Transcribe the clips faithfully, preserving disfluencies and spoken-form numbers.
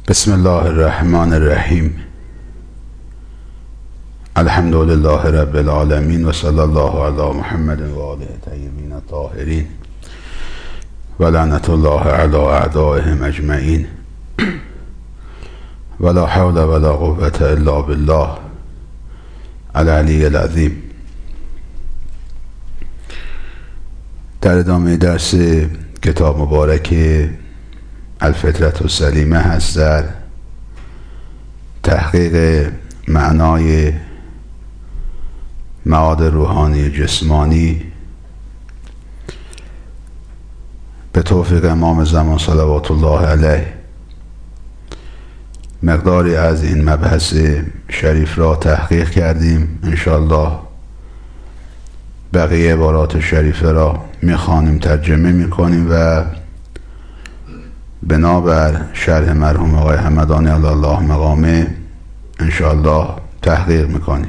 بسم الله الرحمن الرحیم. الحمد لله رب العالمین و صلی الله علی محمد و آله الطیبین الطاهرین و لعنت الله علی اعدائهم اجمعین ولا حول ولا قوة الا بالله العلی العظیم. در ادامه درس کتاب مبارک الفطرة السلیمه هست در تحقیق معنای معاد روحانی جسمانی به توفیق امام زمان صلوات الله علیه. مقداری از این مبحث شریف را تحقیق کردیم. انشاءالله بقیه عبارات شریفه را میخوانیم، ترجمه میکنیم و بنابر شرح مرحوم آقای همدانی علی الله مقامه انشاءالله تحقیق میکنیم.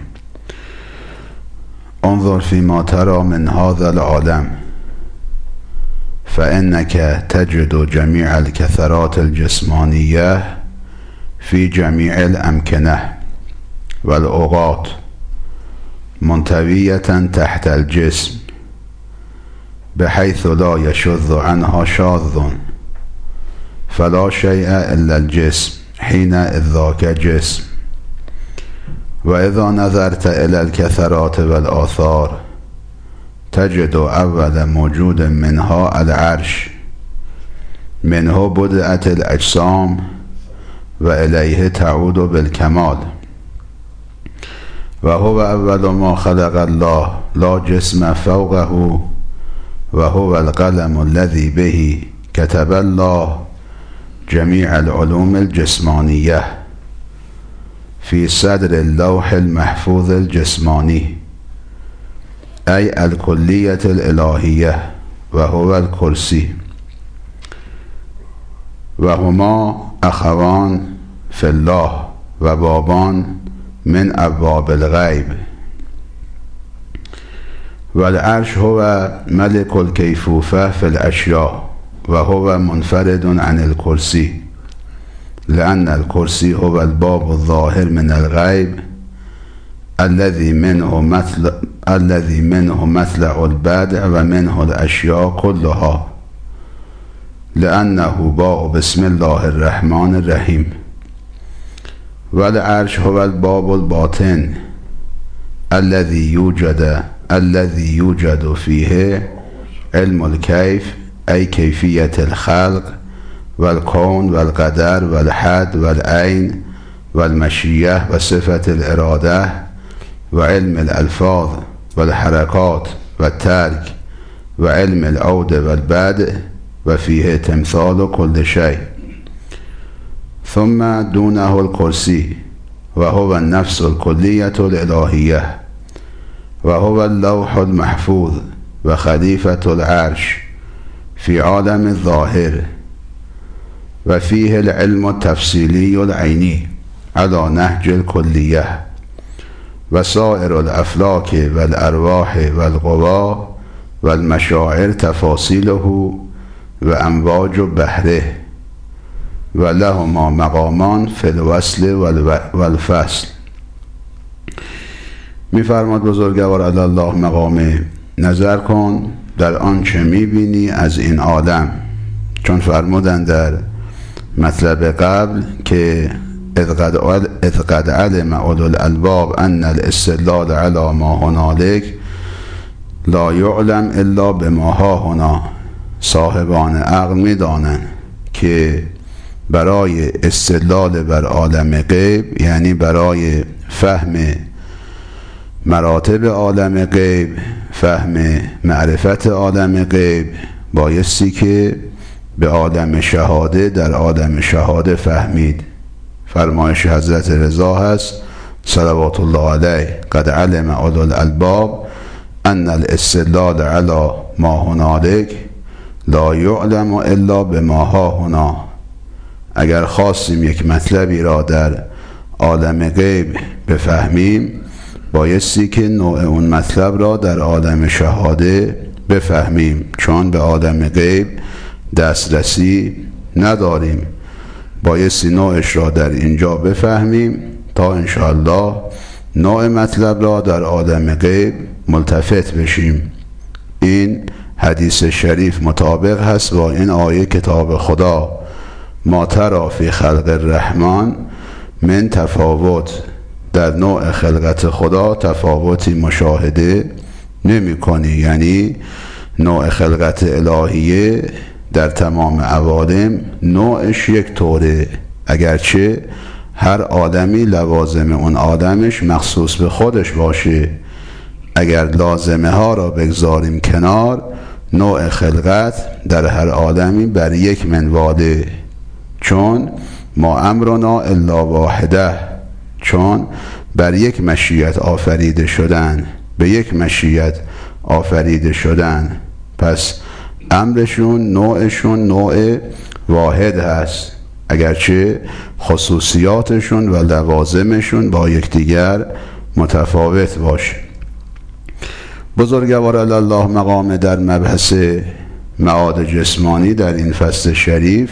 انظر فيما ترى من هذا العالم فإنك تجد جميع الكثرات الجسمانية في جميع الأمكنة والأوقات منطوية تحت الجسم بحيث لا يشذ عنها شاذ فلا شيء إلا الجسم حين ذاك جسم. وإذا نظرت إلى الكثرات والآثار تجد أول موجود منها العرش، منه بدأت الأجسام وإليه تعود بالكمال، وهو أول ما خلق الله لا جسم فوقه، وهو القلم الذي به كتب الله جميع العلوم الجسمانية في صدر اللوح المحفوظ الجسماني أي الكلية الإلهية، وهو الكرسي، وهما أخوان في الله وبابان من أبواب الغيب. والعرش هو ملك الكيفوفة في الأشياء، وهو منفرد عن الكرسي لأن الكرسي هو الباب الظاهر من الغيب الذي منه مثل الذي منه مطلع البدع ومنه الأشياء كلها، لأنه باء بسم الله الرحمن الرحيم. والعرش هو الباب الباطن الذي يوجد الذي يوجد فيه علم الكيف أي كيفية الخلق والكون والقدر والحد والعين والمشيئة وصفة الإرادة وعلم الألفاظ والحركات والترك وعلم العود والبدء، وفيه تمثال كل شيء. ثم دونه الكرسي وهو النفس الكلية الإلهية، وهو اللوح المحفوظ وخليفة العرش في عالم الظاهر، وفيه العلم التفصيلي العيني على نهج الكلية، وسائر الأفلاك والأرواح والقوى والمشاعر تفاصيله وأمواج بحره، ولهما مقامان في الوصل والفصل. می‌فرماد بزرگوار علی الله مقامه نظر کن در آنچه می‌بینی از این عالم، چون فرمودن در مطلب قبل که اذ قد علم اولو الالباب ان الاستدلال على ما هنالک لا یعلم الا بما ها هنا. صاحبان عقل می‌دانند که برای استدلال بر عالم غیب، یعنی برای فهم مراتب عالم غیب، فهم معرفت عالم غیب، بایستی که به عالم شهاده در عالم شهاده فهمید. فرمایش حضرت رضا هست صلوات الله علیه قد علم اولو الالباب ان الاستدلال علی ما هنالک لا یعلم الا بما ها هنا. اگر خواستیم یک مطلبی را در عالم غیب بفهمیم بایستی که نوع اون مطلب را در عالم شهاده بفهمیم، چون به عالم غیب دسترسی نداریم. بایستی نوعش را در اینجا بفهمیم تا انشاءالله نوع مطلب را در عالم غیب ملتفت بشیم. این حدیث شریف مطابق هست با این آیه کتاب خدا: ما تری فی خلق الرحمن من تفاوت. در نوع خلقت خدا تفاوتی مشاهده نمی کنی. یعنی نوع خلقت الهیه در تمام عوالم نوعش یک طوره، اگرچه هر آدمی لوازم اون آدمش مخصوص به خودش باشه. اگر لازمه ها را بگذاریم کنار، نوع خلقت در هر آدمی بر یک منواله، چون ما امرنا الا واحده، چون بر یک مشیت آفریده شدن، به یک مشیت آفریده شدن. پس امرشون، نوعشون نوع واحد هست، اگرچه خصوصیاتشون و لوازمشون با یکدیگر متفاوت باشه. بزرگوار الله مقام در مبحث معاد جسمانی در این فصل شریف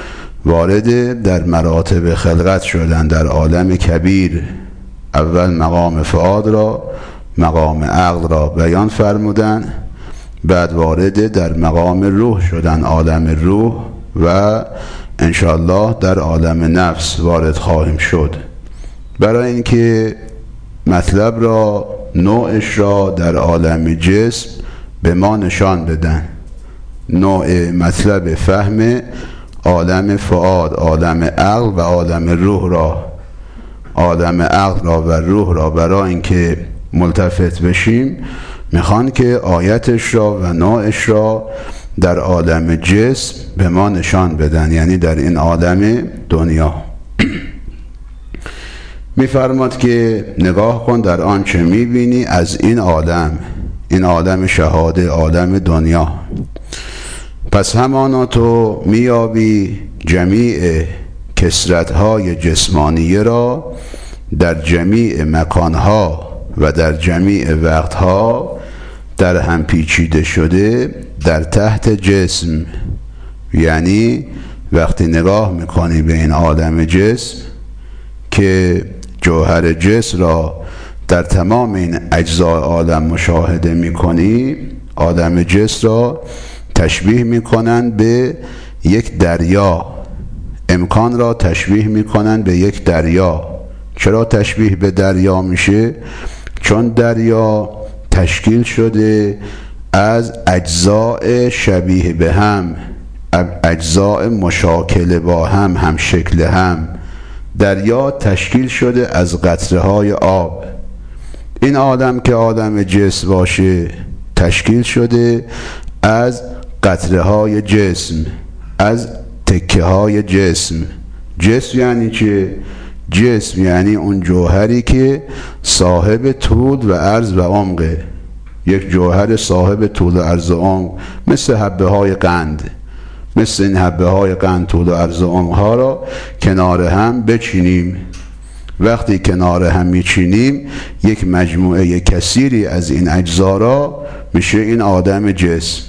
وارد در مراتب خلقت شدن در عالم کبیر. اول مقام فؤاد را، مقام عقل را بیان فرمودن، بعد وارد در مقام روح شدن، عالم روح، و انشاءالله در عالم نفس وارد خواهیم شد. برای اینکه مطلب را، نوعش را در عالم جسم به ما نشان بدن، نوع مطلب فهم عالم فؤاد، عالم عقل و عالم روح را، عالم عقل را و روح را برای اینکه ملتفت بشیم میخوان که آیتش را و نوعش را در عالم جسم به ما نشان بدن، یعنی در این عالم دنیا. میفرماد که نگاه کن در آنچه میبینی از این عالم، این عالم شهاده، عالم دنیا. پس همانا تو میابی جمیع کثرت‌های جسمانیه را در جمیع مکانها و در جمیع وقتها در هم پیچیده شده در تحت جسم. یعنی وقتی نگاه میکنی به این عالم جسم که جوهر جسم را در تمام این اجزای عالم مشاهده میکنی، عالم جسم را تشبیه میکنن به یک دریا، امکان را تشبیه میکنن به یک دریا. چرا تشبیه به دریا میشه؟ چون دریا تشکیل شده از اجزاء شبیه به هم، اجزاء مشاکل با هم، هم شکل هم. دریا تشکیل شده از قطره های آب. این عالم که عالم جسم باشه تشکیل شده از قطره های جسم، از تکه های جسم. جسم یعنی چه؟ جسم یعنی اون جوهری که صاحب طول و عرض و عمقه. یک جوهر صاحب طول و عرض و عمق، مثل حبه های قند، مثل این حبه های قند طول و عرض و عمق ها را کنار هم بچینیم. وقتی کنار هم میچینیم یک مجموعه کثیری از این اجزا را میشه این آدم جسم.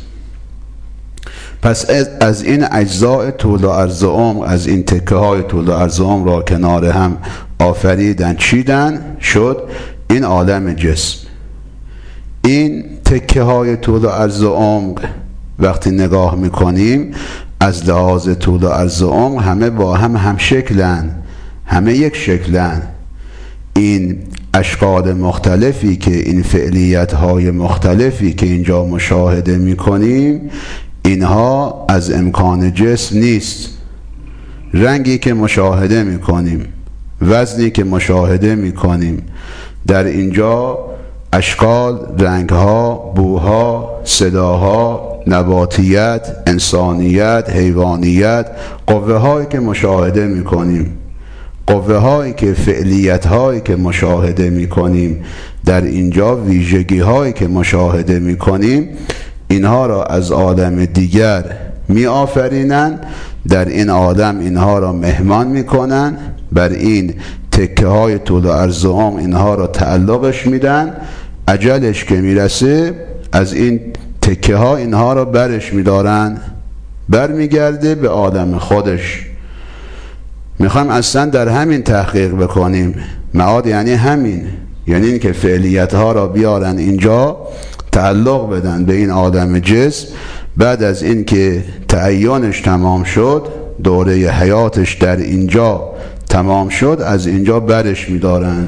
پس از این اجزاء طول و عرض و عمق، از این تکه های طول و عرض و عمق را کنار هم آفریدن، چیدن، شد این عالم جسم. این تکه های طول و عرض و عمق وقتی نگاه میکنیم از لحاظ طول و عرض و عمق همه با هم هم شکلن، همه یک شکلن. این اشکال مختلفی که، این فعلیت های مختلفی که اینجا مشاهده میکنیم، اینها از امکان جسم نیست. رنگی که مشاهده میکنیم، وزنی که مشاهده میکنیم، در اینجا اشکال، رنگها، بوها، صداها، نباتیت، انسانیت، حیوانیت، قوه هایی که مشاهده میکنیم، قوه هایی که، فعلیت هایی که مشاهده میکنیم، در اینجا ویژگی هایی که مشاهده میکنیم، اینها را از عالم دیگر می آفرینن، در این عالم اینها را مهمان میکنن، بر این تکه های طول و عرض و عمق اینها را تعلقش میدن. اجلش که میرسه از این تکه ها اینها را برش میدارن، بر میگرده به عالم خودش. میخوایم اصلا در همین تحقیق بکنیم. معاد یعنی همین، یعنی این که فعلیت ها را بیارن اینجا، تعلق بدن به این آدم جسم. بعد از این که تعینش تمام شد، دوره حیاتش در اینجا تمام شد، از اینجا برش میدارن.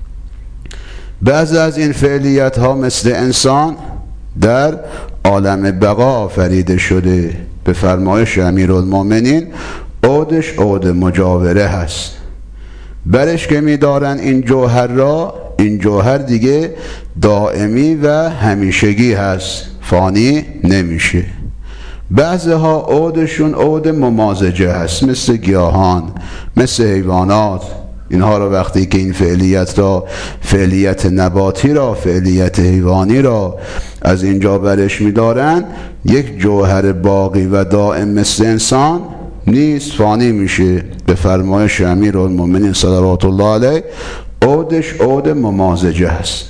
بعض از این فعلیت ها مثل انسان در عالم بقا آفریده شده. به فرمایش امیرالمومنین عودش عود مجاوره هست. برش که میدارن این جوهر را، این جوهر دیگه دائمی و همیشگی هست، فانی نمیشه. بعضها عودشون عود ممازجه هست، مثل گیاهان، مثل حیوانات. اینها را وقتی که این فعلیت را، فعلیت نباتی را، فعلیت حیوانی را از اینجا برش میدارن، یک جوهر باقی و دائم مثل انسان نیست، فانی میشه. به فرمایش امیرالمومنین صلوات الله علیه عودش عود ممازجه هست.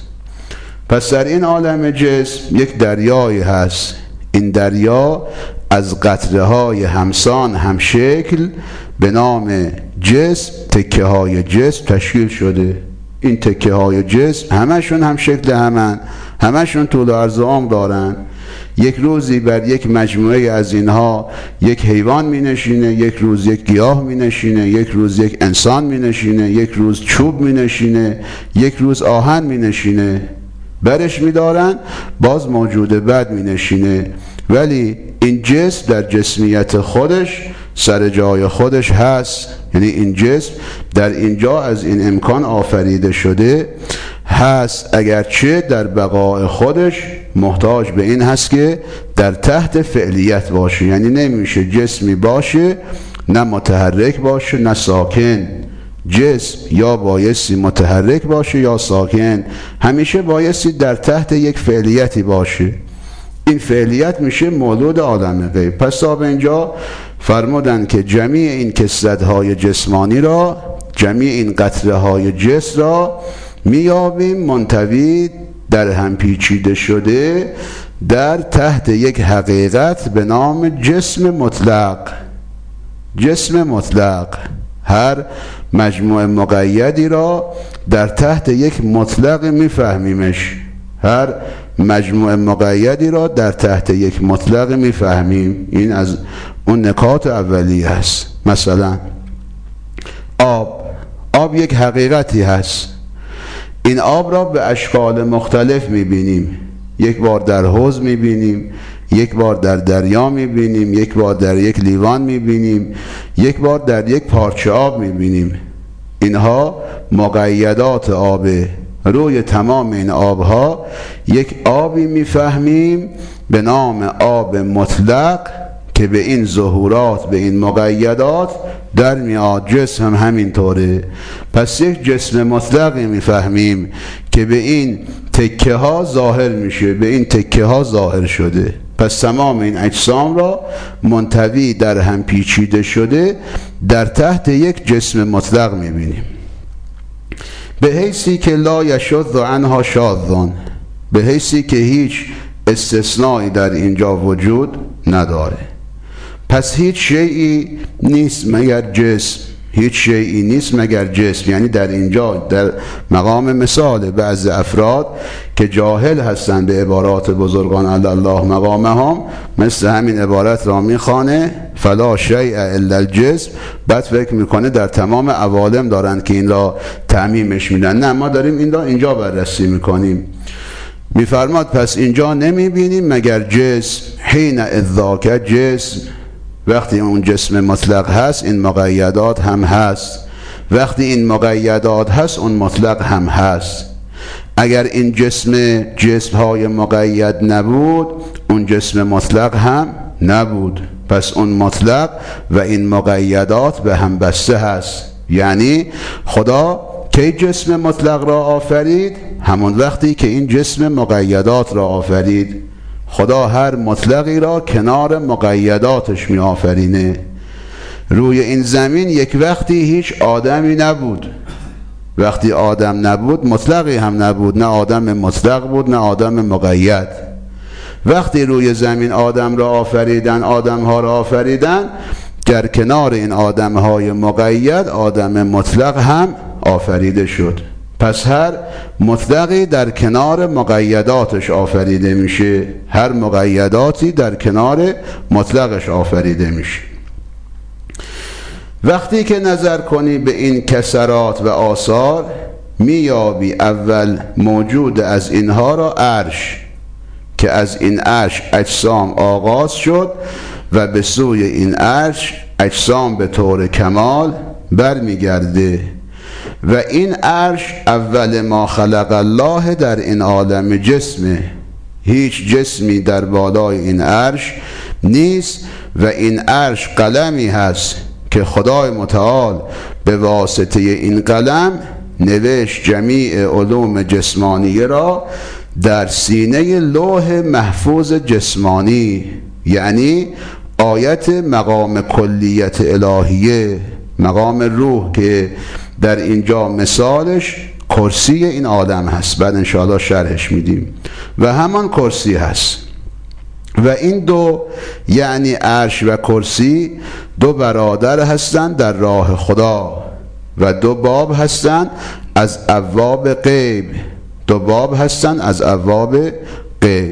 پس در این عالم جسم یک دریایی هست. این دریا از قطره های همسان همشکل به نام جسم، تکه های جسم تشکیل شده. این تکه های جسم همشون هم شکل همن، همشون طول و عرض و عمق دارن. یک روزی بر یک مجموعه از اینها یک حیوان می نشینه، یک روز یک گیاه می نشینه، یک روز یک انسان می نشینه، یک روز چوب می نشینه، یک روز آهن می نشینه. برش می دارن، باز موجود بعد می نشینه. ولی این جسم در جسمیت خودش سر جای خودش هست. یعنی این جسم در اینجا از این امکان آفریده شده هست، اگرچه در بقای خودش محتاج به این هست که در تحت فعلیت باشه. یعنی نمیشه جسمی باشه نه متحرک باشه نه ساکن. جسم یا بایستی متحرک باشه یا ساکن، همیشه بایستی در تحت یک فعلیتی باشه. این فعلیت میشه مولود عالم غیب. پس تا به اینجا فرمودن که جمیع این کسرت‌های جسمانی را، جمیع این قطره‌های جسم را میابیم منطوی در هم پیچیده شده در تحت یک حقیقت به نام جسم مطلق. جسم مطلق، هر مجموعه مقیدی را در تحت یک مطلق میفهمیمش. هر مجموعه مقیدی را در تحت یک مطلق میفهمیم. این از اون نکات اولیه است. مثلا آب، آب یک حقیقتی هست. این آب را به اشکال مختلف میبینیم. یک بار در حوض میبینیم، یک بار در دریا میبینیم، یک بار در یک لیوان میبینیم، یک بار در یک پارچه آب میبینیم. اینها مقیدات آبه. روی تمام این آبها یک آبی میفهمیم به نام آب مطلق که به این ظهورات، به این مقیدات در میاد. جسم هم همینطوره. پس یک جسم مطلقی میفهمیم که به این تکه ها ظاهر میشه، به این تکه ها ظاهر شده. پس تمام این اجسام را منطوی در هم پیچیده شده در تحت یک جسم مطلق میبینیم، به حیثی که لا یشذ عنها شاذ، به حیثی که هیچ استثنایی در اینجا وجود نداره. پس هیچ شیئی نیست مگر جسم، هیچ شیئی نیست مگر جسم. یعنی در اینجا در مقام مثال بعض افراد که جاهل هستند به عبارات بزرگان علی الله مقامهم، مثل همین عبارت را میخوانه فلا شیء الا الجسم، بعد فکر میکنه در تمام عوالم دارن که این را تعمیمش میدن. نه، ما داریم این را اینجا بررسی میکنیم. میفرماد پس اینجا نمیبینیم مگر جسم. حین اذاک جسم، وقتی اون جسم مطلق هست این مقیدات هم هست. وقتی این مقیدات هست اون مطلق هم هست. اگر این جسم جسم های مقید نبود اون جسم مطلق هم نبود. پس اون مطلق و این مقیدات به هم بسته هست. یعنی خدا کی جسم مطلق را آفرید؟ همون وقتی که این جسم مقیدات را آفرید. خدا هر مطلقی را کنار مقیداتش می آفرینه. روی این زمین یک وقتی هیچ آدمی نبود. وقتی آدم نبود مطلقی هم نبود، نه آدم مطلق بود نه آدم مقید. وقتی روی زمین آدم را آفریدن، آدم ها را آفریدن، در کنار این آدمهای مقید آدم مطلق هم آفریده شد. پس هر مطلقی در کنار مقیداتش آفریده میشه، هر مقیداتی در کنار مطلقش آفریده میشه. وقتی که نظر کنی به این کسرات و آثار، میابی اول موجود از اینها را عرش، که از این عرش اجسام آغاز شد و به سوی این عرش اجسام به طور کمال برمیگرده و این عرش اول ما خلق الله در این عالم جسمه. هیچ جسمی در بالای این عرش نیست و این عرش قلمی هست که خدای متعال به واسطه این قلم نوشت جمیع علوم جسمانیه را در سینه لوح محفوظ جسمانی، یعنی آیت مقام کلیت الهیه، مقام روح که در اینجا مثالش کرسی این عالم هست، بعد انشاءالله شرحش میدیم، و همان کرسی هست. و این دو یعنی عرش و کرسی دو برادر هستند در راه خدا و دو باب هستند از ابواب غیب، دو باب هستند از ابواب غیب.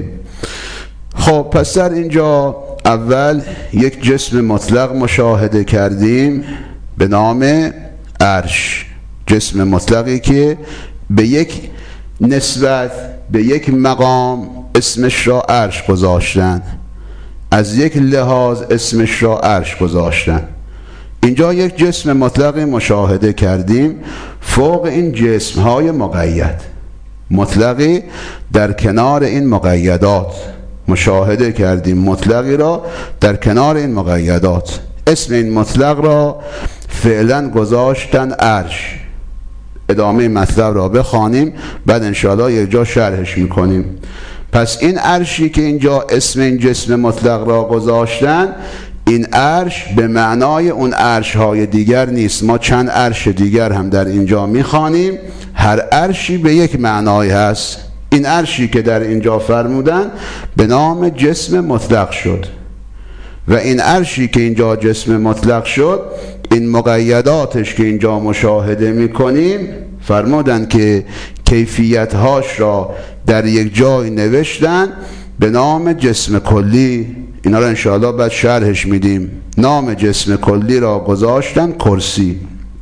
خب پس در اینجا اول یک جسم مطلق مشاهده کردیم به نام عرش، جسم مطلقی که به یک نسبت به یک مقام اسمش را عرش گذاشتن، از یک لحاظ اسمش را عرش گذاشتن. اینجا یک جسم مطلقی مشاهده کردیم فوق این جسمهای مقید، مطلقی در کنار این مقیدات مشاهده کردیم، مطلقی را در کنار این مقیدات. اسم این مطلق را فعلا گذاشتن عرش. ادامه مطلب را بخوانیم بعد انشاءالله یک جا شرحش میکنیم. پس این عرشی که اینجا اسم این جسم مطلق را گذاشتن، این عرش به معنای اون عرش های دیگر نیست. ما چند عرش دیگر هم در اینجا میخوانیم، هر عرشی به یک معنای هست. این عرشی که در اینجا فرمودن به نام جسم مطلق شد و این عرشی که اینجا جسم مطلق شد، این مقیداتش که اینجا مشاهده میکنیم فرمودن که کیفیتهاش را در یک جای نوشتن به نام جسم کلی. اینا را انشاءالله بعد شرحش میدیم. نام جسم کلی را گذاشتن کرسی.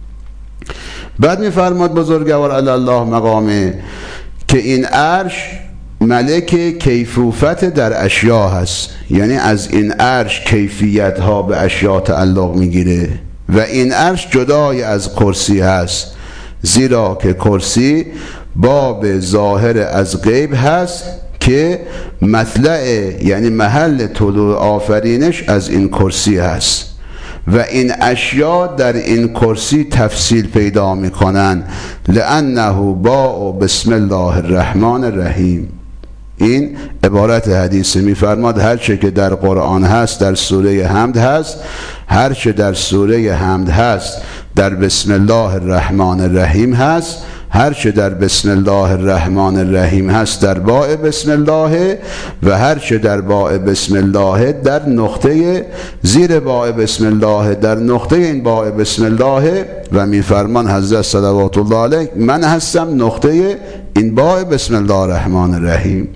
بعد میفرماد بزرگوار علی الله مقامه که این عرش ملک کیفوفت در اشیا هست، یعنی از این عرش کیفیت ها به اشیا تعلق میگیره و این عرش جدای از کرسی هست، زیرا که کرسی باب ظاهر از غیب هست که مطلع یعنی محل طلوع آفرینش از این کرسی هست و این اشیا در این کرسی تفصیل پیدا میکنن. لأنه باء بسم الله الرحمن الرحیم. این عبارت حدیث میفرماد هرچه که در قرآن هست در سوره حمد هست، هرچه در سوره حمد هست در بسم الله الرحمن الرحیم هست، هرچه در بسم الله الرحمن الرحیم هست در باء بسم الله و هرچه در باء بسم الله در نقطه زیر باء بسم الله در نقطه این باء بسم الله. و میفرمان حضرت صلوات الله علیه من هستم نقطه این باء بسم الله الرحمن الرحیم.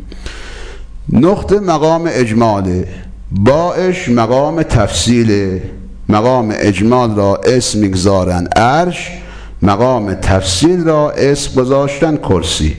نقطه مقام اجماله، باءش مقام تفصیله. مقام اجمال را اسم میگذارن عرش، مقام تفصیل را اسم گذاشتن کرسی.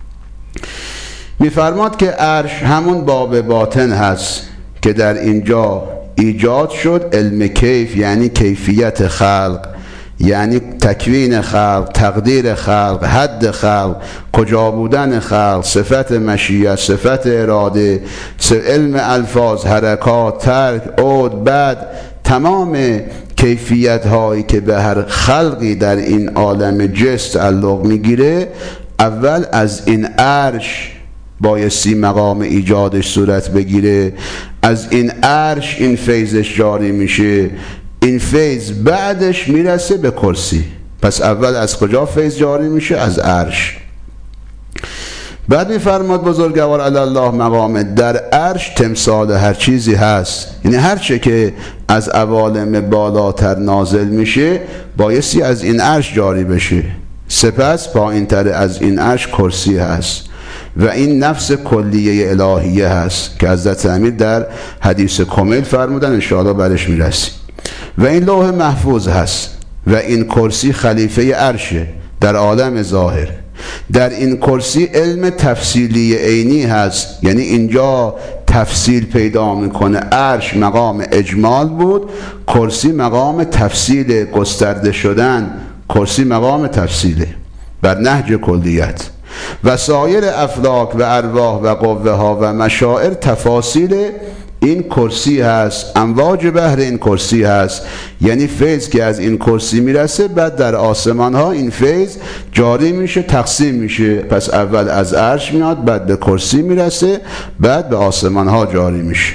میفرماد که عرش همون باب باطن هست که در اینجا ایجاد شد. علم کیف یعنی کیفیت خلق، یعنی تکوین خلق، تقدیر خلق، حد خلق، کجا بودن خلق، صفت مشیت، صفت اراده، علم الفاظ، حرکات، ترک، عود، بعد تمام کیفیت هایی که به هر خلقی در این عالم جسم تعلق میگیره اول از این عرش بایستی مقام ایجادش صورت بگیره. از این عرش این فیضش جاری میشه، این فیض بعدش میرسه به کرسی. پس اول از کجا فیض جاری میشه؟ از عرش. بعد میفرماد بزرگوار علی الله مقامه در عرش تمثال هر چیزی هست، یعنی هر چه که از عوالم بالاتر نازل میشه بایستی از این عرش جاری بشه. سپس پایین تر از این عرش کرسی هست و این نفس کلیه الهیه هست که حضرت امیر در حدیث کمیل فرمودن، انشاءالله برش میرسیم. و این لوح محفوظ هست و این کرسی خلیفه عرشه در عالم ظاهر. در این کرسی علم تفصیلی عینی هست، یعنی اینجا تفصیل پیدا میکنه. عرش مقام اجمال بود، کرسی مقام تفصیل گسترده شدن، کرسی مقام تفصیله بر نهج کلیت. و سایر افلاک و ارواح و قوه ها و مشاعر تفاصیل این کرسی هست، امواج بحر این کرسی هست، یعنی فیض که از این کرسی میرسه بعد در آسمان ها این فیض جاری میشه، تقسیم میشه. پس اول از عرش میاد، بعد به کرسی میرسه، بعد به آسمان ها جاری میشه.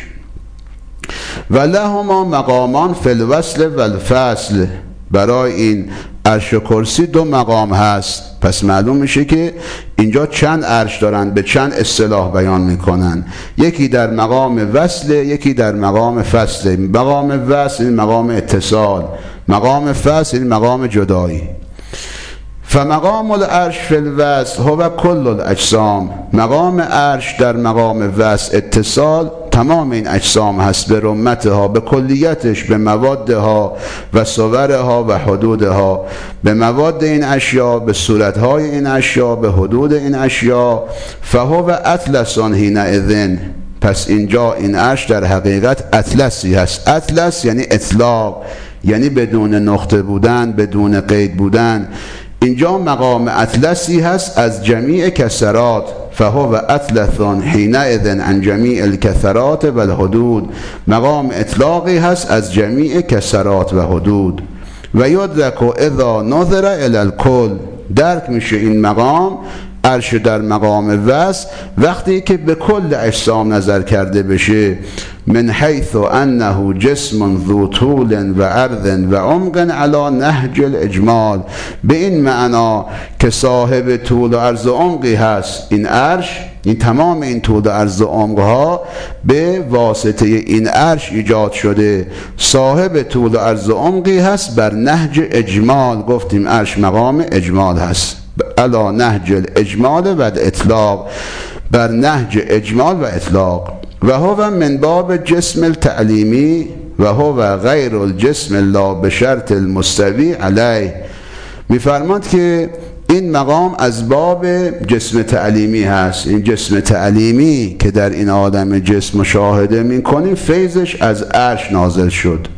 و لهما مقامان فی الوصل و الفصل، برای این عرش و کرسی دو مقام هست. پس معلوم میشه که اینجا چند عرش دارن، به چند اصطلاح بیان میکنن. یکی در مقام وصل، یکی در مقام فصل. مقام وصل این مقام اتصال، مقام فصل این مقام جدایی. فمقام العرش فی الوصل هو کل الاجسام، مقام عرش در مقام وصل اتصال تمام این اجسام هست، به رمتها، به کلیتش، به موادها و صورها و حدودها، به مواد این اشیا، به صورتهای این اشیا، به حدود این اشیا. فهو اطلسان حینئذ، پس اینجا این عرش در حقیقت اطلسی هست. اطلس یعنی اطلاق، یعنی بدون نقطه بودن، بدون قید بودن. اینجا مقام اطلسی هست از جمیع کسرات. فهو اطلسان حینئذ عن جمیع الکثرات و الحدود، مقام اطلاقی هست از جمیع کسرات و حدود. و یدرک اذا نظر الی الکل، درک میشه این مقام عرش در مقام وصل وقتی که به کل اجسام نظر کرده بشه. من حیث انه جسم ذو طول و عرض و عمق علی نهج الاجمال، به این معنا که صاحب طول و عرض و عمقی هست. این عرش، این تمام این طول و عرض و عمق ها به واسطه این عرش ایجاد شده. صاحب طول و عرض و عمقی هست بر نهج اجمال. گفتیم عرش مقام اجمال هست، علی نهج الاجمال و الاطلاق، بر نهج اجمال و اطلاق. و هو من باب جسم التعلیمی و هو غیر الجسم لا بشرط المستوی علیه. میفرماد که این مقام از باب جسم تعلیمی هست. این جسم تعلیمی که در این عالم جسم مشاهده میکنیم فیضش از عرش نازل شد.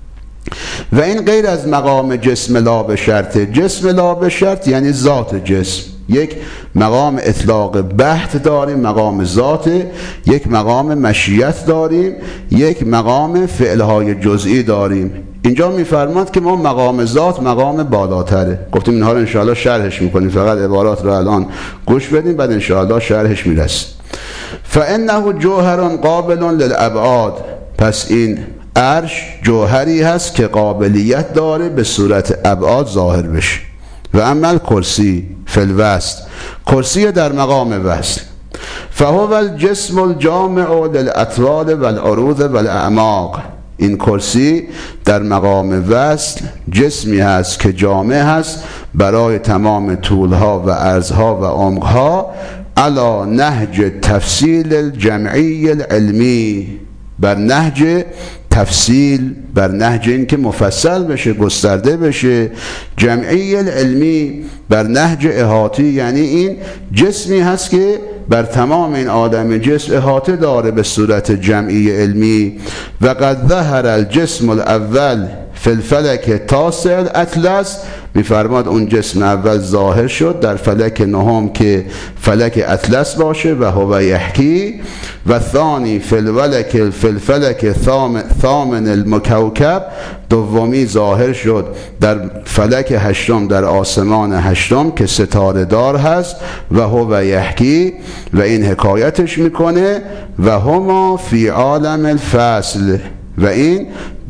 و این غیر از مقام جسم لا بشرط. جسم لا بشرط یعنی ذات جسم. یک مقام اطلاق بحت داریم، مقام ذات، یک مقام مشیت داریم، یک مقام فعلهای جزئی داریم. اینجا میفرماد که ما مقام ذات مقام بالاتره. گفتیم اینها رو انشاءالله شرحش میکنیم، فقط عبارات رو الان گوش بدیم بعد انشاءالله شرحش میرسیم. فانه جوهر قابل للابعاد، پس این عرش جوهری هست که قابلیت داره به صورت ابعاد ظاهر بشه. و عمل کرسی فی الوصل، کرسی در مقام وصل. فهو الجسم الجامع للاطوال والعروض والاعماق، این کرسی در مقام وصل جسمی هست که جامع هست برای تمام طولها و عرضها و عمقها. علی نهج تفصیل الجمعی العلمی، بر نهج تفصیل، بر نهج این که مفصل بشه، گسترده بشه. جمعی العلمی بر نهج احاطی، یعنی این جسمی هست که بر تمام این آدم جسم احاطه داره به صورت جمعی علمی. و قد ظهر الجسم الاول فی الفلک تاسع الاطلس، میفرماد اون جسم اول ظاهر شد در فلک نهم که فلک اطلس باشه و هو یحکی. و ثانی فی الفلک فی الفلک ثامن المکوکب، دومی ظاهر شد در فلک هشتم در آسمان هشتم که ستاره دار هست و هو یحکی، و این حکایتش میکنه. و هما فی عالم الفصل، و این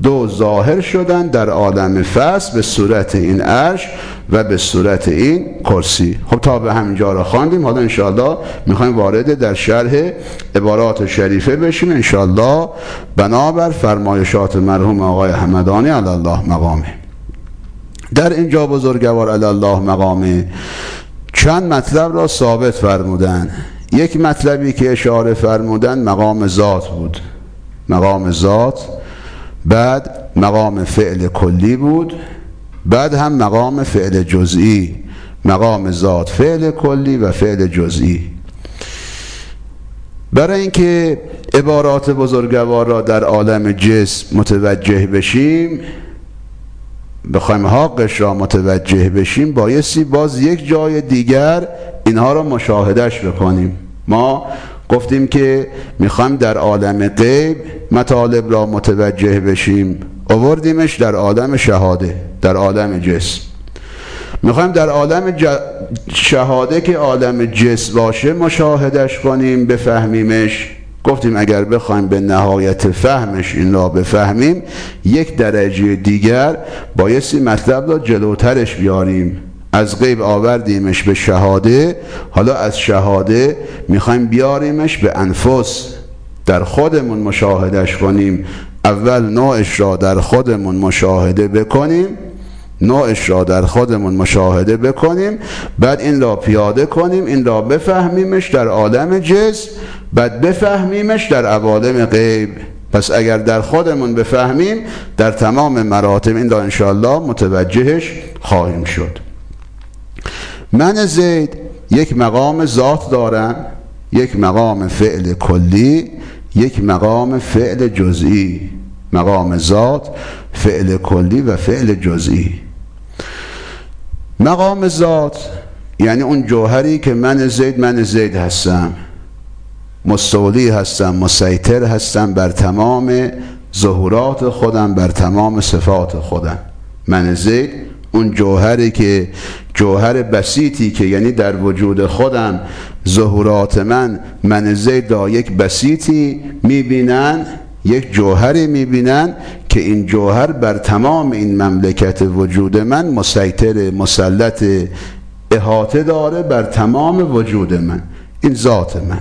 دو ظاهر شدن در عالم فصل به صورت این عرش و به صورت این کرسی. خب تا به همینجا رو خواندیم. حالا انشاءالله میخوایم وارد در شرح عبارات شریفه بشیم انشاءالله بنابر فرمایشات مرحوم آقای همدانی علی الله مقامه. در اینجا بزرگوار علی الله مقامه چند مطلب را ثابت فرمودن. یک مطلبی که اشاره فرمودن مقام ذات بود، مقام ذات، بعد مقام فعل کلی بود، بعد هم مقام فعل جزئی. مقام ذات، فعل کلی و فعل جزئی. برای اینکه عبارات بزرگوار را در عالم جسم متوجه بشیم، بخوایم حقش را متوجه بشیم، بایستی باز یک جای دیگر اینها را مشاهدش بکنیم. ما گفتیم که میخوایم در عالم غیب مطالب را متوجه بشیم، آوردیمش در عالم شهاده، در عالم جسم. میخوایم در عالم ج... شهاده که عالم جسم باشه مشاهدش کنیم، بفهمیمش. گفتیم اگر بخوایم به نهایت فهمش این را بفهمیم، یک درجه دیگر بایستی مطلب را جلوترش بیاریم. از غیب آوردیمش به شهاده، حالا از شهاده میخوایم بیاریمش به انفس، در خودمون مشاهدش کنیم. اول نوعش را در خودمون مشاهده بکنیم، نوعش را در خودمون مشاهده بکنیم، بعد این را پیاده کنیم، این را بفهمیمش در عالم جسم، بعد بفهمیمش در عوالم غیب. پس اگر در خودمون بفهمیم، در تمام مراتب این را انشاءالله متوجهش خواهیم شد. من زید یک مقام ذات دارم، یک مقام فعل کلی، یک مقام فعل جزئی. مقام ذات، فعل کلی و فعل جزئی. مقام ذات یعنی اون جوهری که من زید من زید هستم، مستولی هستم، مسیطر هستم بر تمام ظهورات خودم، بر تمام صفات خودم. من زید اون جوهری که جوهر بسیطی که یعنی در وجود خودم ظهورات من من زید را یک بسیطی میبینن، یک جوهری میبینن که این جوهر بر تمام این مملکت وجود من مسیطر، مسلط، احاطه داره بر تمام وجود من. این ذات من.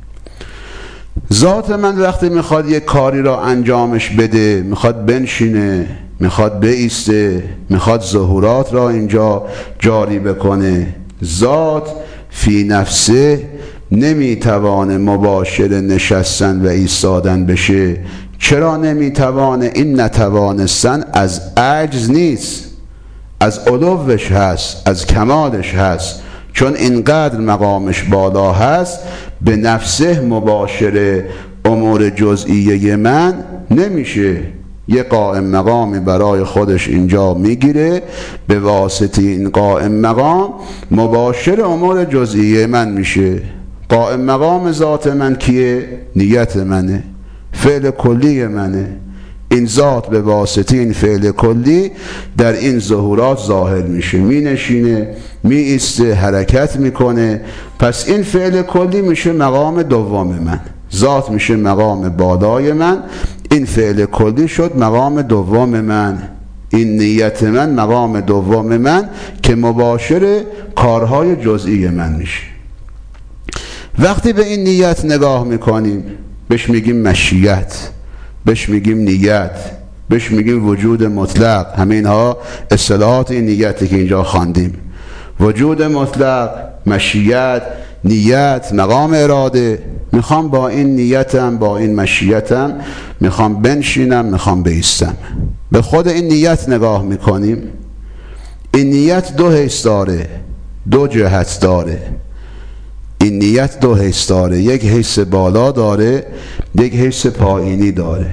ذات من وقتی میخواد یک کاری را انجامش بده، میخواد بنشینه، میخواد بایسته، میخواد ظهورات را اینجا جاری بکنه، ذات فی نفسه نمیتوانه مباشر نشستن و ایستادن بشه. چرا نمیتوانه؟ این نتوانستن از عجز نیست، از علوش هست، از کمالش هست. چون اینقدر مقامش بالا هست، به نفسه مباشر امور جزئیه من نمیشه. یه قائم مقامی برای خودش اینجا میگیره، به واسطه این قائم مقام مباشر امور جزئیه من میشه. قائم مقام ذات من کیه؟ نیت منه، فعل کلی منه. این ذات به واسطه این فعل کلی در این ظهورات ظاهر میشه، می نشینه، می ایسته، حرکت میکنه. پس این فعل کلی میشه مقام دوم من، ذات میشه مقام بالای من، این فعل کلی شد مقام دوم من، این نیت من مقام دوم من که مباشر کارهای جزئی من میشه. وقتی به این نیت نگاه میکنیم، بهش میگیم مشیت، بهش میگیم نیت، بهش میگیم وجود مطلق. همه اینها اصطلاحات این نیتی که اینجا خواندیم. وجود مطلق، مشیت، نیت، مقام اراده. میخوام با این نیتم، با این مشیتم میخوام بنشینم، میخوام بایستم. به خود این نیت نگاه میکنیم. این نیت دو حیث داره، دو جهت داره. این نیت دو حیث داره، یک حیث بالا داره، یک حیث پایینی داره.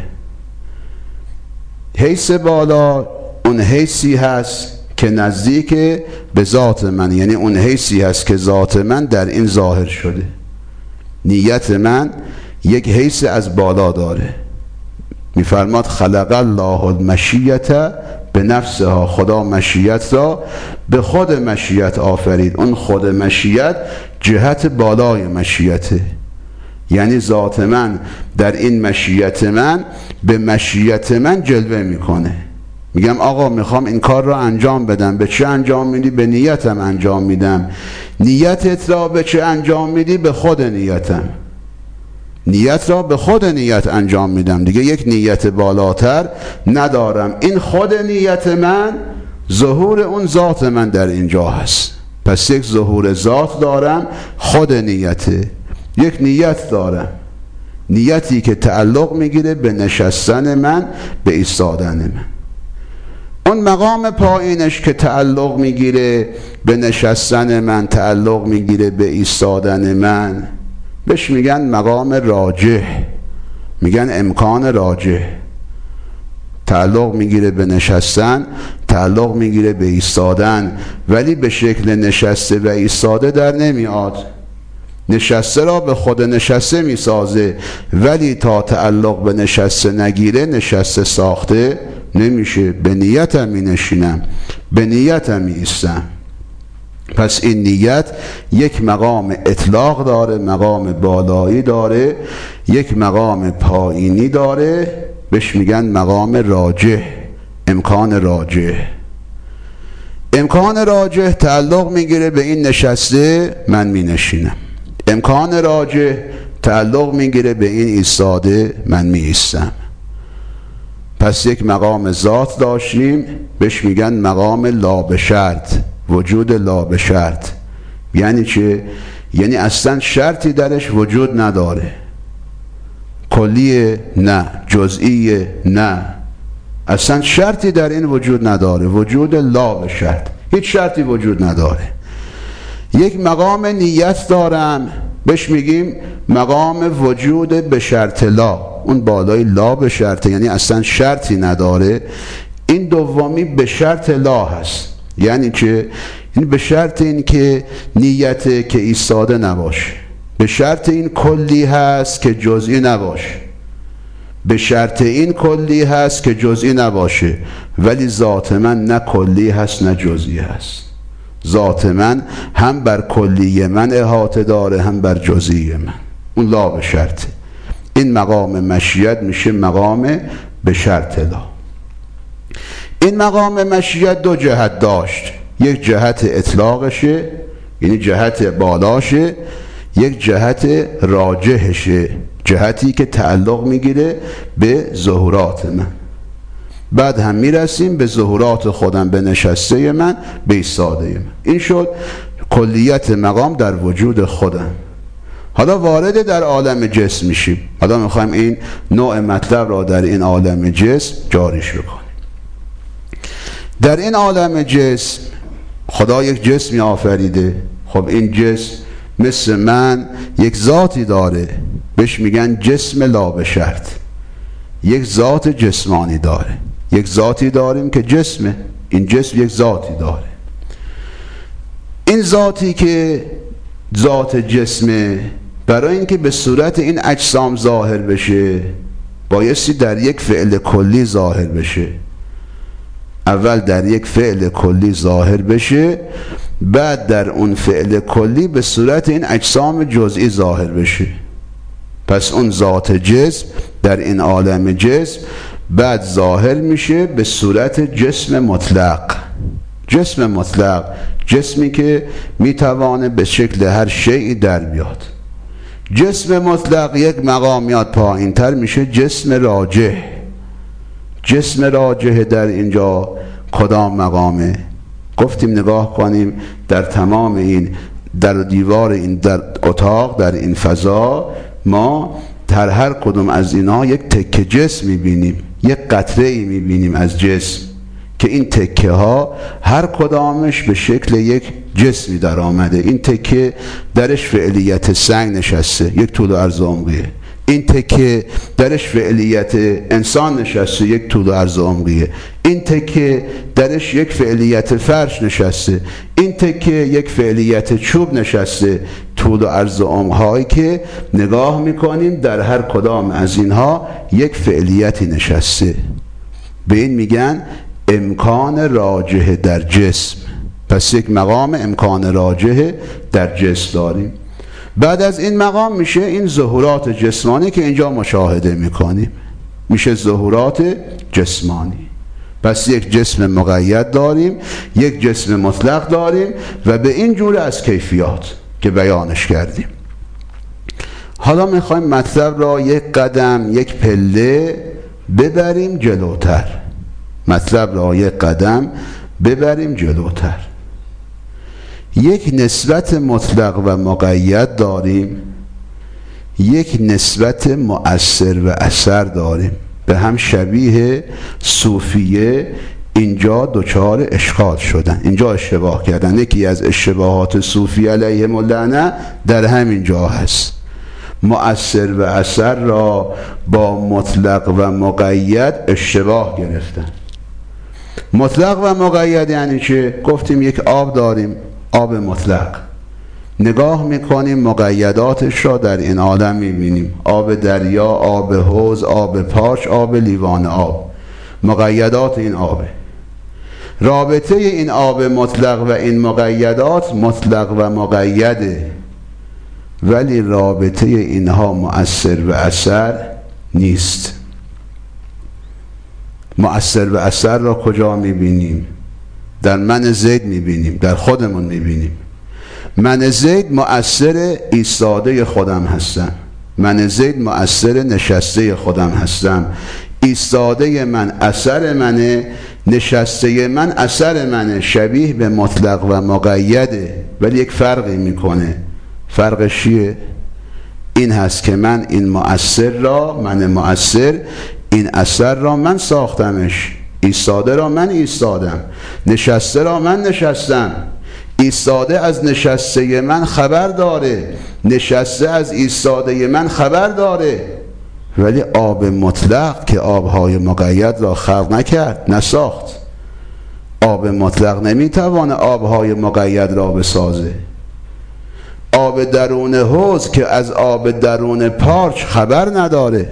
حیث بالا اون حیثی هست که نزدیک به ذات من، یعنی اون حیثی هست که ذات من در این ظاهر شده. نیت من یک حیث از بالا داره. میفرماد خلق الله المشیت به نفسها، خدا مشیت را به خود مشیت آفرید. اون خود مشیت جهت بالای مشیته. یعنی ذات من در این مشیت من به مشیت من جلوه میکنه. میگم آقا میخوام این کار رو انجام بدم، به چه انجام میدی؟ به نیتم انجام میدم. نیتت را به چه انجام میدی؟ به خود نیتم. نیت را به خود نیت انجام میدم، دیگه یک نیت بالاتر ندارم. این خود نیت من ظهور اون ذات من در اینجا هست. پس یک ظهور ذات دارم، خود نیته. یک نیت دارم، نیتی که تعلق میگیره به نشستن من، به ایستادن من. اون مقام پایینش که تعلق میگیره به نشستن من، تعلق میگیره به ایستادن من، بهش میگن مقام راجح، میگن امکان راجح. تعلق میگیره به نشستن، تعلق میگیره به ایستادن، ولی به شکل نشسته و ایستاده در نمیاد. نشسته را به خود نشسته میسازه، ولی تا تعلق به نشسته نگیره نشسته ساخته نمیشه. به نیتم می نشینم، به نیتم می ایستم. پس این نیت یک مقام اطلاق داره، مقام بالایی داره، یک مقام پایینی داره، بهش میگن مقام راجح، امکان راجح. امکان راجح تعلق میگیره به این نشسته، من می نشینم. امکان راجح تعلق میگیره به این ایستاده، من می ایستم. پس یک مقام ذات داشتیم، بهش میگن مقام لا به شرط، وجود لا به شرط. یعنی چه؟ یعنی اصلا شرطی درش وجود نداره. کلیه نه، جزئیه نه، اصلا شرطی در این وجود نداره. وجود لا به شرط، هیچ شرطی وجود نداره. یک مقام نیت دارم، بهش میگیم مقام وجود به شرط لا. اون بالای لا به شرطه، یعنی اصلا شرطی نداره. این دومی به شرط لا هست. یعنی که این به شرط این که نیت که ایستاده نباشه، به شرط این کلی هست که جزئی نباشه، به شرط این کلی هست که جزئی نباشه. ولی ذات من نه کلی هست نه جزئی هست. ذات من هم بر کلی من احاطه داره، هم بر جزئی من. اون لا به شرطه. این مقام مشیت میشه مقام به شرط لا. این مقام مشیت دو جهت داشت، یک جهت اطلاقشه، یعنی جهت بالاشه، یک جهت راجحشه، جهتی که تعلق میگیره به ظهورات من. بعد هم میرسیم به ظهورات خودم، به نشسته من، به ایستاده من. این شد کلیت مقام در وجود خودم. حالا وارد در عالم جسم میشیم. حالا میخوایم این نوع مطلب را در این عالم جسم جاریش بکنیم. در این عالم جسم خدا یک جسمی آفریده. خب این جسم مثل من یک ذاتی داره، بهش میگن جسم لا به شرط. یک ذات جسمانی داره، یک ذاتی داریم که جسمه. این جسم یک ذاتی داره. این ذاتی که ذات جسمه، برای اینکه به صورت این اجسام ظاهر بشه بایستی در یک فعل کلی ظاهر بشه. اول در یک فعل کلی ظاهر بشه، بعد در اون فعل کلی به صورت این اجسام جزئی ظاهر بشه. پس اون ذات جسم در این عالم جسم بعد ظاهر میشه به صورت جسم مطلق. جسم مطلق، جسمی که میتوانه به شکل هر شیئی در بیاد. جسم مطلق یک مقام میاد پایین تر، میشه جسم راجح. جسم راجح در اینجا کدام مقامه؟ گفتیم نگاه کنیم در تمام این در دیوار این در اتاق، در این فضا، ما در هر کدوم از اینا یک تکه جسم میبینیم، یک قطره ای میبینیم از جسم که این تکه ها هر کدامش به شکل یک جسمی در آمده. این تکه درش فعلیت سنگ نشسته، یک طول و عرض عمقیه. این تکه درش فعلیت انسان نشسته، یک طول و عرض عمقیه. این تکه درش یک فعلیت فرش نشسته. این تکه یک فعلیت چوب نشسته. طول و عرض عمق‌هایی که نگاه میکنیم در هر کدام از اینها یک فعلیتی نشسته. به این میگن امکان راجح در جسم. پس یک مقام امکان راجح در جسم داریم. بعد از این مقام میشه این ظهورات جسمانی که اینجا مشاهده میکنیم، میشه ظهورات جسمانی. پس یک جسم مقید داریم، یک جسم مطلق داریم و به این جور از کیفیات که بیانش کردیم. حالا میخوایم مطلب را یک قدم، یک پله ببریم جلوتر. مطلب را یک قدم ببریم جلوتر. یک نسبت مطلق و مقید داریم، یک نسبت مؤثر و اثر داریم. به هم شبیه صوفیه اینجا دچار اشکال شدن، اینجا اشتباه کردن. یکی از اشتباهات صوفی علیهم اللعنه در همین جا هست. مؤثر و اثر را با مطلق و مقید اشتباه گرفتن. مطلق و مقید یعنی چه؟ گفتیم یک آب داریم، آب مطلق. نگاه میکنیم مقیداتش را در این عالم میبینیم. آب دریا، آب حوض، آب پارچ، آب لیوان آب. مقیدات این آبه. رابطه این آب مطلق و این مقیدات مطلق و مقیده، ولی رابطه اینها مؤثر و اثر نیست. مؤثر و اثر را کجا میبینیم؟ در من زید میبینیم، در خودمون میبینیم. من زید مؤثر ایستاده خودم هستم، من زید مؤثر نشسته خودم هستم. ایستاده من اثر منه، نشسته من اثر منه. شبیه به مطلق و مقیده، ولی یک فرقی میکنه. فرقش چیه؟ این هست که من این مؤثر را، من مؤثر، این اثر را من ساختمش. ایستاده را من ایستادم، نشسته را من نشستم. ایستاده از نشسته من خبر داره، نشسته از ایستاده من خبر داره. ولی آب مطلق که آبهای مقید را خلق نکرد، نساخت. آب مطلق نمیتوانه آبهای مقید را بسازه. آب درون حوض که از آب درون پارچ خبر نداره.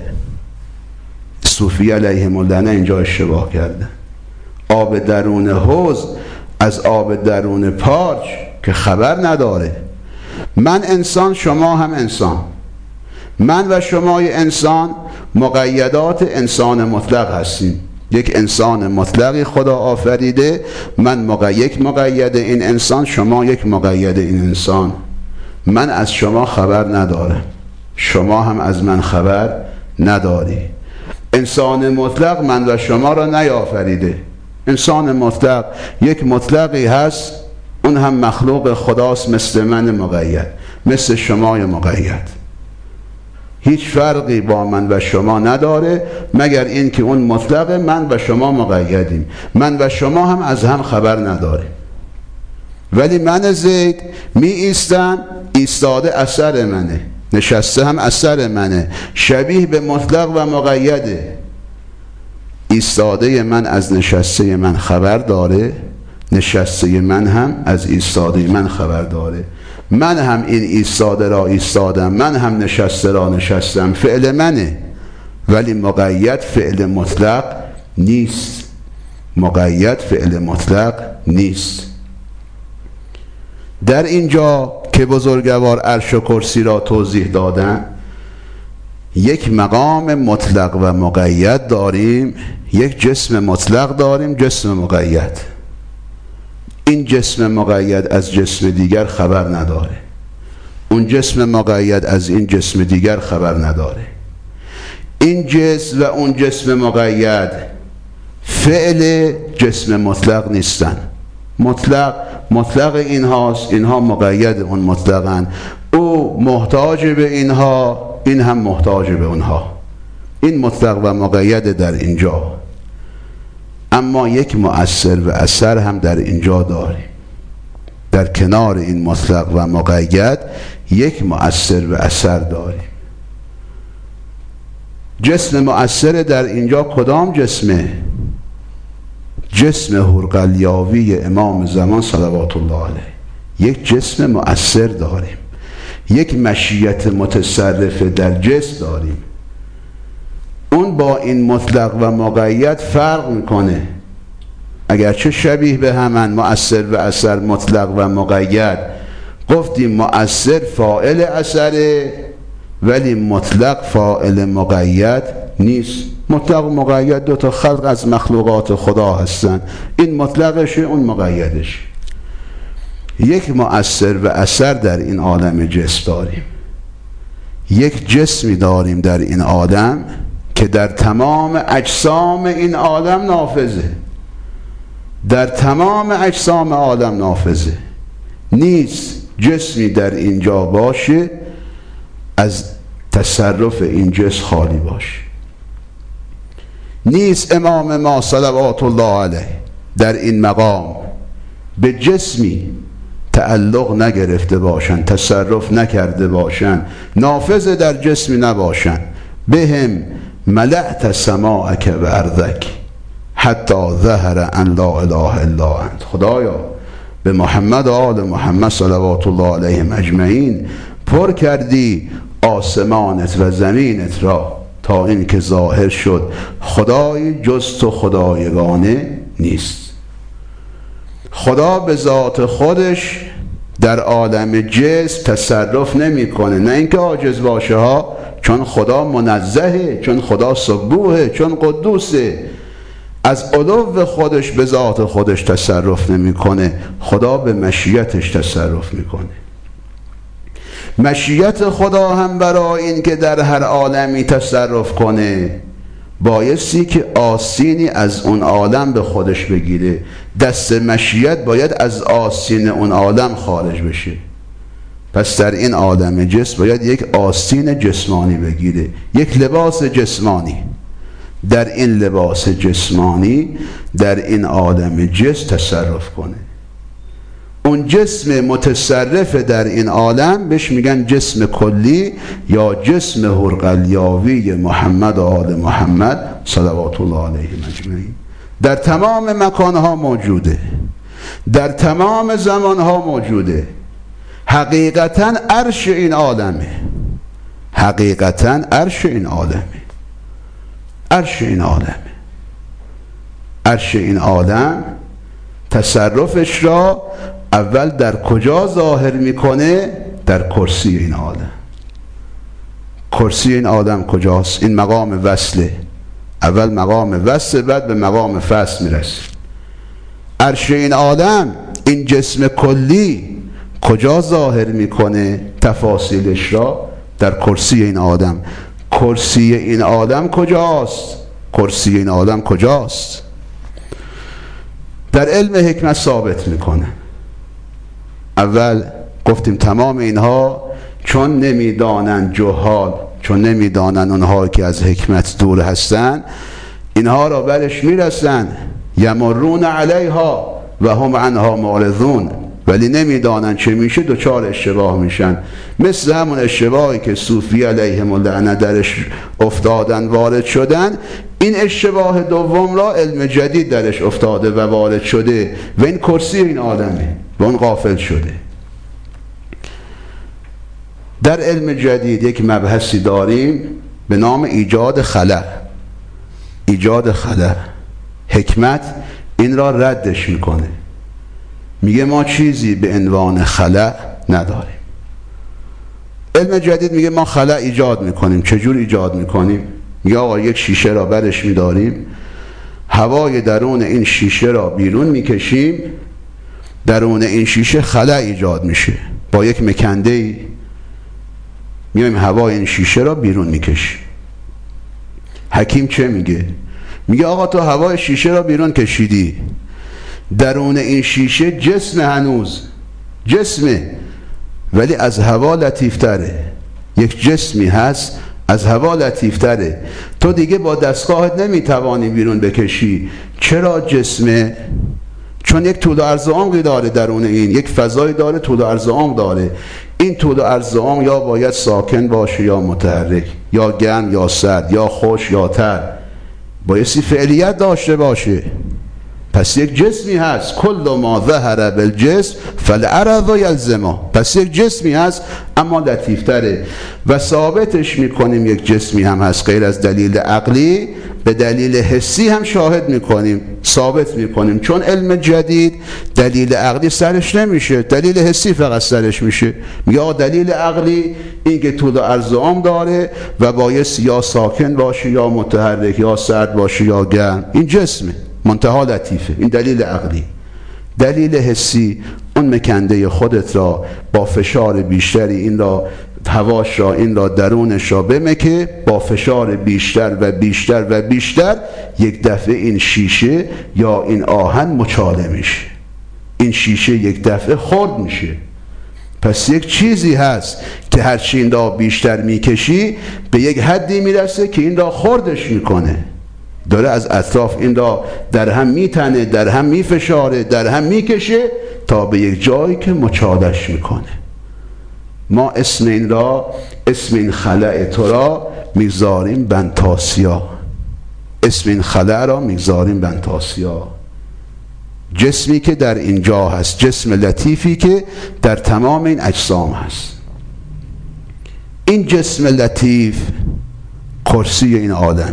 صوفی علیهم اللعنه اینجا اشتباه کرده. آب درون حوض از آب درون پارچ که خبر نداره. من انسان، شما هم انسان. من و شمای انسان مقیدات انسان مطلق هستیم. یک انسان مطلقی خدا آفریده. من مقید، یک مقید این انسان، شما یک مقید این انسان. من از شما خبر ندارم، شما هم از من خبر نداری. انسان مطلق من و شما را نیافریده. انسان مطلق یک مطلقی هست، اون هم مخلوق خداست، مثل من مقید، مثل شمای مقید. هیچ فرقی با من و شما نداره، مگر این که اون مطلق، من و شما مقیدیم. من و شما هم از هم خبر نداریم. ولی من زید می ایستم، ایستاده اثر منه، نشسته هم اثر منه. شبیه به مطلق و مقیده. ایستاده من از نشسته من خبر داره، نشسته من هم از ایستاده من خبر داره. من هم این ایستاده را ایستادم، من هم نشسته را نشستم. فعل منه، ولی مقید فعل مطلق نیست. مقید فعل مطلق نیست. در اینجا که بزرگوار عرش و کرسی را توضیح دادن، یک مقام مطلق و مقید داریم، یک جسم مطلق داریم، جسم مقید. این جسم مقید از جسم دیگر خبر نداره، اون جسم مقید از این جسم دیگر خبر نداره. این جسم و اون جسم مقید فعل جسم مطلق نیستن. مطلق مطلق اینهاست، اینها مقید اون مطلقن. او محتاج به اینها، این هم محتاج به اونها. این مطلق و مقید در اینجا. اما یک مؤثر و اثر هم در اینجا داریم. در کنار این مطلق و مقید یک مؤثر و اثر داریم. جسم مؤثر در اینجا کدام جسمه؟ جسم هرقلیاوی امام زمان صلوات الله علیه. یک جسم مؤثر داریم، یک مشیت متصرفه در جسم داریم. اون با این مطلق و مقید فرق میکنه. اگرچه شبیه به همن، مؤثر و اثر، مطلق و مقید، گفتیم مؤثر فاعل اثره، ولی مطلق فاعل مقید نیست. مطلق و مقید دو تا خلق از مخلوقات خدا هستن، این مطلقشه اون مقیدش. یک مؤثر و اثر در این عالم جسم داریم، یک جسمی داریم در این عالم که در تمام اجسام این عالم نافذه، در تمام اجسام عالم نافذه. نیست جسمی در اینجا باشه از تصرف این جسم خالی باشه. نیست امام ما صلوات الله علیه در این مقام به جسمی تعلق نگرفته باشن، تصرف نکرده باشن، نافذ در جسمی نباشن. بهم ملأت سماعک و ارضک حتی ظهر ان لا اله الا انت. خدایا به محمد و آل محمد صلوات الله علیهم اجمعین پر کردی آسمانت و زمینت را تا این که ظاهر شد خدای جز تو خدایگانه نیست. خدا به ذات خودش در عالم جسم تصرف نمیکنه، نه اینکه عاجز باشه ها، چون خدا منزهه، چون خدا سبوحه، چون قدوسه. از علو خودش به ذات خودش تصرف نمیکنه، خدا به مشیتش تصرف میکنه. مشیت خدا هم برای این که در هر عالمی تصرف کنه بایستی که آستینی از اون عالم به خودش بگیره. دست مشیت باید از آستین اون عالم خارج بشه. پس در این عالم جسم باید یک آستین جسمانی بگیره، یک لباس جسمانی. در این لباس جسمانی در این عالم جسم تصرف کنه. اون جسم متصرف در این عالم بهش میگن جسم کلی یا جسم هرقلیاوی محمد و آل محمد صلوات الله علیهم اجمعین. در تمام مکانها موجوده، در تمام زمانها موجوده. حقیقتا عرش این عالمه، حقیقتا عرش این عالمه، عرش این عالمه. عرش این عالم تصرفش را اول در کجا ظاهر میکنه؟ در کرسی این عالم. کرسی این عالم کجاست؟ این مقام وصله. اول مقام وصل، بعد به مقام فصل میرسه. عرش این عالم، این جسم کلی کجا ظاهر میکنه تفاصیلش را؟ در کرسی این عالم. کرسی این عالم کجاست؟ کرسی این عالم کجاست؟ در علم حکمت ثابت میکنه. اول گفتیم تمام اینها چون نمیدانن جهال، چون نمیدانن اونها که از حکمت دور هستن، اینها را برش میرسن یمرون علیها و هم عنها معرضون، ولی نمیدانن چه میشه، دوچار اشتباه میشن. مثل همون اشتباهی که صوفی علیهم اللعنه درش افتادن، وارد شدن. این اشتباه دوم را علم جدید درش افتاده و وارد شده و این کرسی این عالمه و اون غافل شده. در علم جدید یک مبحثی داریم به نام ایجاد خلأ. ایجاد خلأ، حکمت این را ردش میکنه، میگه ما چیزی به عنوان خلأ نداریم. علم جدید میگه ما خلأ ایجاد میکنیم. چجور ایجاد میکنیم؟ میگه آقا یک شیشه را برش میداریم، هوای درون این شیشه را بیرون میکشیم، درون این شیشه خلأ ایجاد میشه. با یک مکنده ای میایم هوای این شیشه را بیرون میکشیم. حکیم چه میگه؟ میگه آقا تو هوای شیشه را بیرون کشیدی، درون این شیشه جسم، هنوز جسمه ولی از هوا لطیفتره. یک جسمی هست از هوا لطیفتره، تو دیگه با دستگاهت نمیتوانی بیرون بکشی. چرا جسمه؟ چون یک طول و عرض و عمقی داره درون این، یک فضایی داره، طول و عرض و عمق داره. این طول و عرض و عمق یا باید ساکن باشه یا متحرک، یا گرم یا سرد، یا خوش یا تر، بایستی فعلیت داشته باشه. پس یک جسمی هست، کل ما ظهر بالجسم فالعرض یلزمه، پس یک جسمی هست اما لطیفتره و ثابتش میکنیم یک جسمی هم هست غیر از دلیل عقلی، به دلیل حسی هم شاهد میکنیم، ثابت میکنیم، چون علم جدید دلیل عقلی سرش نمیشه، دلیل حسی فقط سرش میشه. یا دلیل عقلی این که طول و عرض و عمر داره و بایست یا ساکن باشه یا متحرک، یا سرد باشه یا گرم، این جسمه، منتها لطیفه، این دلیل عقلی. دلیل حسی اون مکنده خودت را با فشار بیشتری این را هواش را این را درونش را بمکه، با فشار بیشتر و بیشتر و بیشتر یک دفعه این شیشه یا این آهن مچاله میشه، این شیشه یک دفعه خرد میشه. پس یک چیزی هست که هرچی این را بیشتر میکشی به یک حدی میرسه که این را خردش میکنه، داره از اطراف این را در هم میتنه، در هم میفشاره، در هم میکشه تا به یک جایی که مچالش میکنه. ما اسم این را، اسم این خلأ تو را میگذاریم بنتاسیا، اسم این خلأ را میگذاریم بنتاسیا، جسمی که در اینجا هست، جسم لطیفی که در تمام این اجسام هست. این جسم لطیف کرسی این عالمه.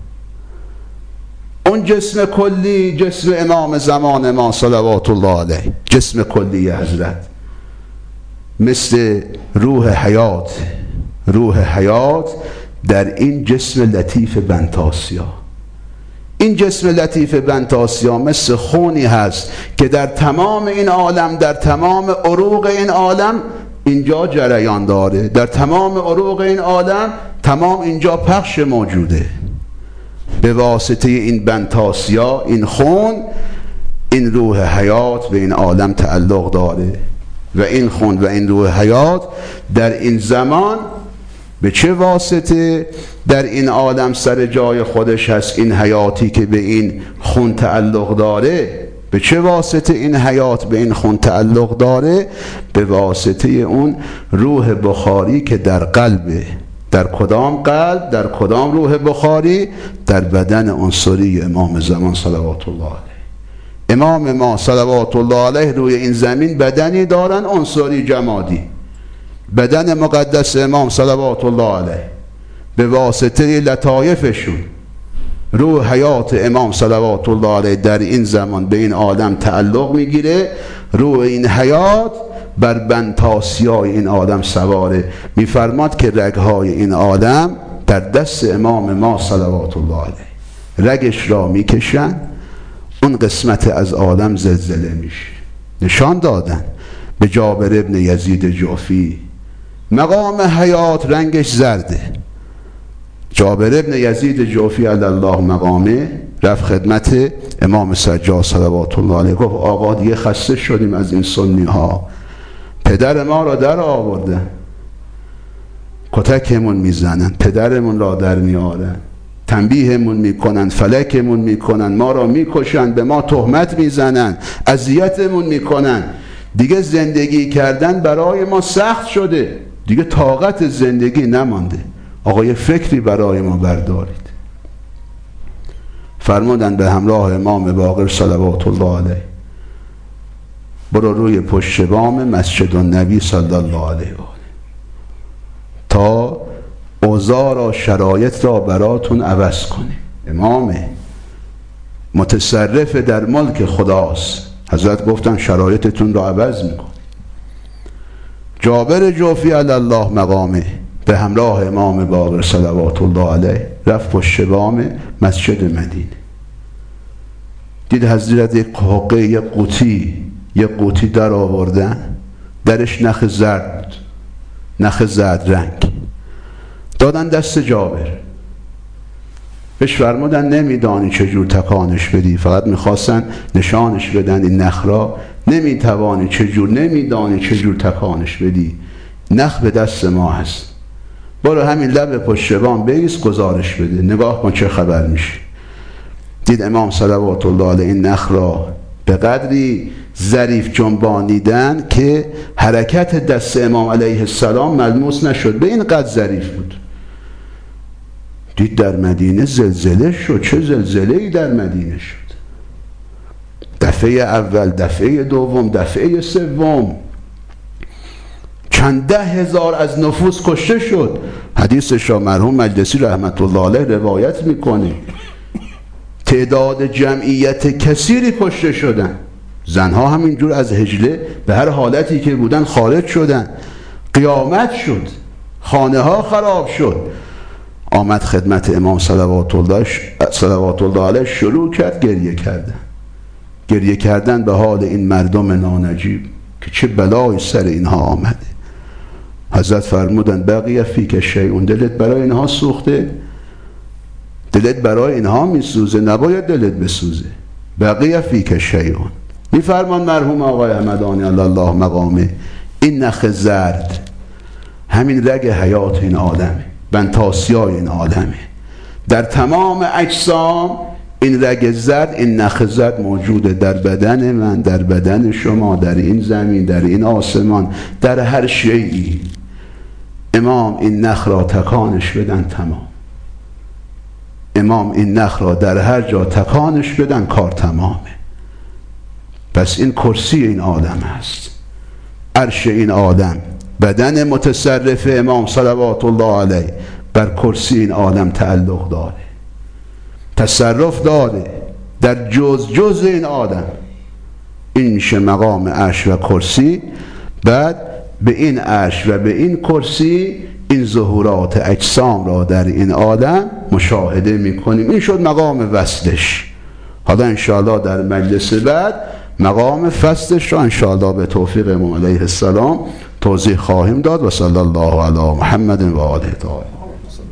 اون جسم کلی جسم امام زمان ما صلوات الله علیه، جسم کلی حضرت مثل روح حیات، روح حیات در این جسم لطیف بنتاسیا. این جسم لطیف بنتاسیا مثل خونی هست که در تمام این عالم، در تمام عروق این عالم اینجا جریان داره، در تمام عروق این عالم تمام اینجا پخش موجوده. به واسطه این بنتاسیا، این خون، این روح حیات به این عالم تعلق داره و این خون و این روح حیات در این زمان به چه واسطه در این عالم سر جای خودش هست؟ این حیاتی که به این خون تعلق داره، به چه واسطه این حیات به این خون تعلق داره؟ به واسطه اون روح بخاری که در قلبه. در کدام قلب؟ در کدام روح بخاری؟ در بدن عنصری امام زمان صلوات الله علیه. امام ما صلوات الله علیه روی این زمین بدنی دارن عنصری جمادی، بدن مقدس امام صلوات الله علیه به واسطه لطایفشون روح حیات امام صلوات الله علیه در این زمان به این عالم تعلق میگیره. روح این حیات بر بنتاسیای این عالم سواره. میفرماد که رگهای این عالم در دست امام ما صلوات الله علیه، رگش را میکشن، اون قسمت از عالم زلزله میشه. نشان دادن به جابر ابن یزید جعفی، مقام حیات رنگش زرده. جابر ابن یزید جعفی علی الله مقامه رفت خدمت امام سجاد صلوات الله علیه، گفت آقا دیگه خسته شدیم از این سنی ها، پدر ما را در آوردن، کتکمون میزنن، پدرمون را در میارن، تنبیهمون میکنن، فلکمون میکنن، ما را میکشن، به ما تهمت میزنن، اذیتمون میکنن، دیگه زندگی کردن برای ما سخت شده، دیگه طاقت زندگی نمانده، آقا یه فکری برای ما بردارید. فرمودن به همراه امام باقر صلوات الله علیه برو روی پشت بام مسجد النبی صلی الله علیه تا اوضاع را، شرایط را براتون عوض کنی. امام متصرف در ملک خداست. حضرت گفتن شرایطتون را عوض میکن. جابر جعفی علی الله مقامه به همراه امام باقر صلوات الله علیه رفت پشت بام مسجد مدینه. دید حضرت یک حقه، یک قوطی یک قوطی در آوردن، درش نخ زرد بود، نخ زرد رنگ، دادن دست جابر. بهش فرمودن نمیدانی چجور تکانش بدی، فقط میخواستن نشانش بدن این نخ را، نمیتوانی چجور، نمیدانی چجور تکانش بدی، نخ به دست ما هست، برو همین لب پشت بام بیست گزارش بده، نگاه کن چه خبر میشه. دید امام صلوات الله علیه این نخ را به قدری ظریف جنبانیدن که حرکت دست امام علیه السلام ملموس نشد، به این قدر ظریف بود. دید در مدینه زلزله شد. چه زلزله‌ای در مدینه شد؟ دفعه اول، دفعه دوم، دفعه سوم چند ده هزار از نفوس کشته شد. حدیثش را مرحوم مجلسی رحمت الله علیه روایت میکنه. تعداد جمعیت کثیری کشته شدن. زنها همینجور از حجله به هر حالتی که بودن خارج شدن. قیامت شد، خانه ها خراب شد. آمد خدمت امام صلوات الله صلوات الله علیه شروع کرد گریه کردن. گریه کردن به حال این مردم نانجیب که چه بلای سر اینها آمده. حضرت فرمودن بقیه فیک شیء، دلت برای اینها سوخته؟ دلت برای اینها میسوزه؟ نباید دلت بسوزه. بقیه فیک شیء. میفرمان مرحوم آقای همدانی الله مقامه، این نخ زرد همین رگ حیات این آدمه، بنتاسیای این آدمه. در تمام اجسام این رگ زرد، این نخ زرد موجوده در بدن من، در بدن شما، در این زمین، در این آسمان، در هر شیئی. امام این نخ را تکانش بدن تمام. امام این نخ را در هر جا تکانش بدن کار تمامه. پس این کرسی این آدم است، عرش این آدم، بدن متصرف امام صلوات الله علیه بر کرسی این آدم تعلق داره، تصرف داره در جز جز این آدم. این میشه مقام عرش و کرسی. بعد به این عرش و به این کرسی این ظهورات اجسام را در این آدم مشاهده میکنیم. این شد مقام وصلش. حالا انشاءالله در مجلس بعد مقام فصلش را انشاءالله به توفیق امام علیه السلام توضیح خواهیم داد. و صلی الله علی محمد و آله الطاهرین.